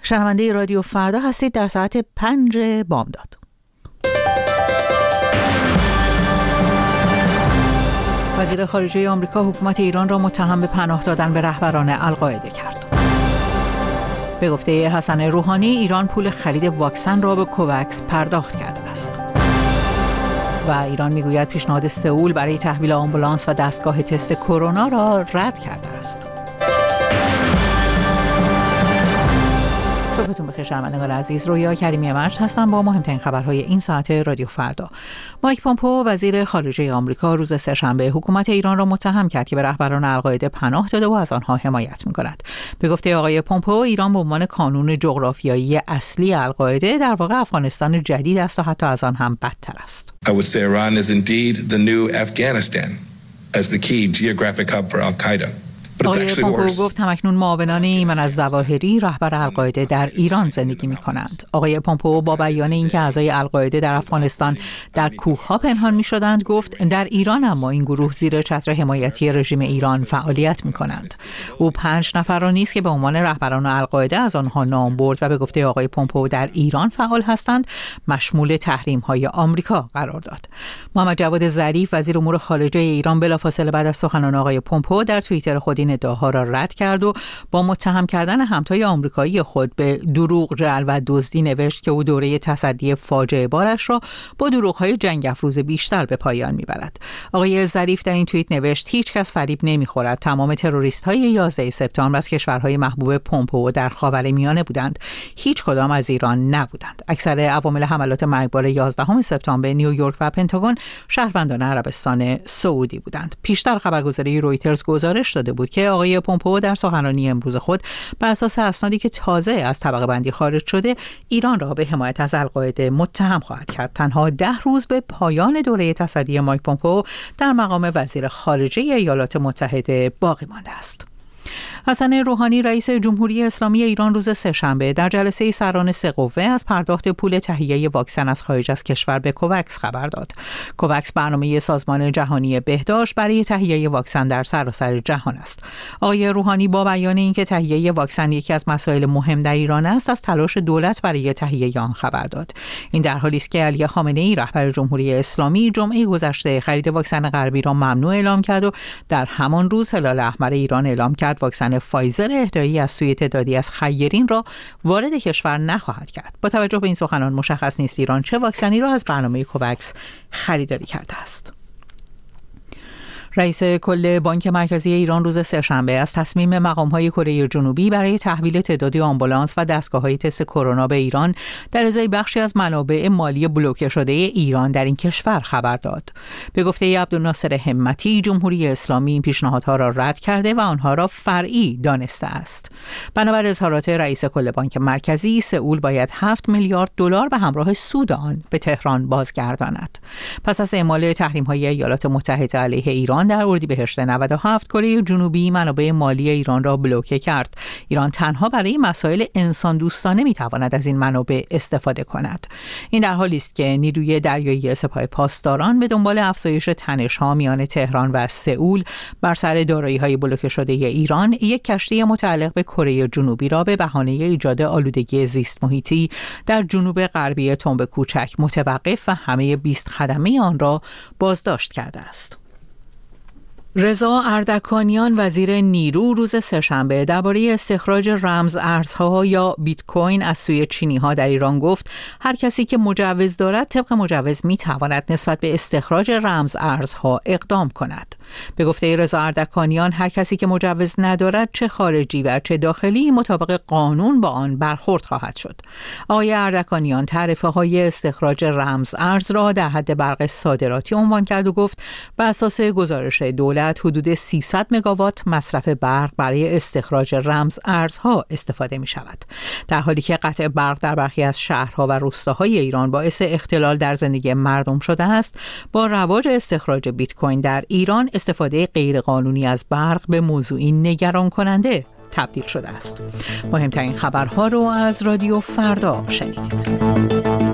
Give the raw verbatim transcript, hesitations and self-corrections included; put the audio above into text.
شنونده رادیو فردا هستید در ساعت پنج بامداد. وزیر خارجه آمریکا حکومت ایران را متهم به پناه دادن به رهبران القاعده کرد. به گفته حسن روحانی ایران پول خرید واکسن را به کوواکس پرداخت کرده است. و ایران میگوید پیشنهاد سئول برای تحویل آمبولانس و دستگاه تست کرونا را رد کرده است. صبحتون بخیر شنوندگان عزیز، رویا کریمی مرج هستم با مهمترین خبرهای این ساعت رادیو فردا. مایک پومپئو وزیر خارجه آمریکا روز سه‌شنبه حکومت ایران را متهم کرد که به رهبران القاعده پناه داده و از آنها حمایت می‌کند. به گفته آقای پومپئو ایران به عنوان کانون جغرافیایی اصلی القاعده در واقع افغانستان جدید است و حتی از آن هم بدتر است. I would say Iran is indeed the new Afghanistan as the key geographic hub for Al-Qaeda. آقای پومپئو گفت همکنون معاونان ایمن الظواهری رهبر القاعده در ایران زندگی می کنند. آقای پومپئو با بیان اینکه اعضای القاعده در افغانستان در کوه‌ها پنهان می شدند گفت در ایران اما این گروه زیر چتر حمایتی رژیم ایران فعالیت می کنند. او پنج نفر را نیز که به عنوان رهبران القاعده از آنها نام برد و به گفته آقای پومپئو در ایران فعال هستند مشمول تحریم های آمریکا قرار داد. محمد جواد ظریف وزیر امور خارجه ایران بلافاصله بعد از سخنان آقای پومپئو در توییتر خود ادعاها را رد کرد و با متهم کردن همتای آمریکایی خود به دروغ، جعل و دزدی نوشت که او دوره تصدی فاجعه بارش را با دروغ‌های جنگ افروز بیشتر به پایان میبرد. آقای ظریف در این توییت نوشت هیچ کس فریب نمیخورد. تمام تروریست‌های یازده سپتامبر از کشورهای محبوب پومپئو در خاورمیانه بودند. هیچ کدام از ایران نبودند. اکثر عوامل حملات مرگبار یازدهم سپتامبر نیویورک و پنتاگون شهروندان عربستان سعودی بودند. پیشتر خبرگزاری رویترز گزارش داده بود که آقای پومپئو در سخنرانی امروز خود بر اساس اسنادی که تازه از طبقه بندی خارج شده ایران را به حمایت از القاعده متهم خواهد کرد. تنها ده روز به پایان دوره تصدی مایک پومپئو در مقام وزیر خارجه ایالات متحده باقی مانده است. حسن روحانی رئیس جمهوری اسلامی ایران روز سه‌شنبه در جلسه سران سه قوه از پرداخت پول تهیه واکسن از خارج از کشور به کوواکس خبر داد. کوواکس برنامه سازمان جهانی بهداشت برای تهیه واکسن در سراسر جهان است. آقای روحانی با بیان اینکه تهیه واکسن یکی از مسائل مهم در ایران است، از تلاش دولت برای تهیه آن خبر داد. این در حالی است که علی خامنه‌ای رهبر جمهوری اسلامی جمعه گذشته خرید واکسن غربی را ممنوع اعلام کرد و در همان روز هلال احمر ایران اعلام کرد واکسن فایزر اهدایی از سوی تعدادی از خیرین را وارد کشور نخواهد کرد. با توجه به این سخنان مشخص نیست ایران چه واکسنی را از برنامه کوواکس خریداری کرده است. رئیس کل بانک مرکزی ایران روز سه‌شنبه از تصمیم مقام‌های کره جنوبی برای تحویل تعدادی آمبولانس و دستگاه‌های تست کرونا به ایران در ازای بخشی از منابع مالی بلوکه شده ایران در این کشور خبر داد. به گفته عبدالناصر همتی جمهوری اسلامی این پیشنهادها را رد کرده و آنها را فرعی دانسته است. بنابر اظهارات رئیس کل بانک مرکزی سئول باید هفت میلیارد دلار به همراه سود آن به تهران بازگرداند. پس از اعمال تحریم‌های ایالات متحده علیه ایران در اردیبهشت نود و هفت کره جنوبی منابع مالی ایران را بلوکه کرد. ایران تنها برای مسائل انسان دوستانه میتواند از این منابع استفاده کند. این در حالی است که نیروی دریایی سپاه پاسداران به دنبال افزایش تنش‌ها میان تهران و سئول بر سر دارایی‌های بلوکه شده ایران یک کشتی متعلق به کره جنوبی را به بهانه ایجاد آلودگی زیست محیطی در جنوب غربی تنب کوچک متوقف و همه بیست خدمه آن را بازداشت کرده است. رضا اردکانیان وزیر نیرو روز سه‌شنبه درباره استخراج رمز ارزها یا بیت کوین از سوی چینی‌ها در ایران گفت هر کسی که مجوز دارد طبق مجوز می‌تواند نسبت به استخراج رمز ارزها اقدام کند. به گفته رضا اردکانیان هر کسی که مجوز ندارد چه خارجی و چه داخلی مطابق قانون با آن برخورد خواهد شد. آقای اردکانیان تعرفه‌های استخراج رمز ارز را در حد برق صادراتی عنوان کرد و گفت بر اساس گزارش دولت حدود سیصد مگاوات مصرف برق برای استخراج رمز ارزها استفاده می شود. در حالی که قطع برق در برخی از شهرها و روستاهای ایران باعث اختلال در زندگی مردم شده است، با رواج استخراج بیت کوین در ایران استفاده غیرقانونی از برق به موضوعی نگران کننده تبدیل شده است. مهمترین خبرها رو از رادیو فردا شنیدید.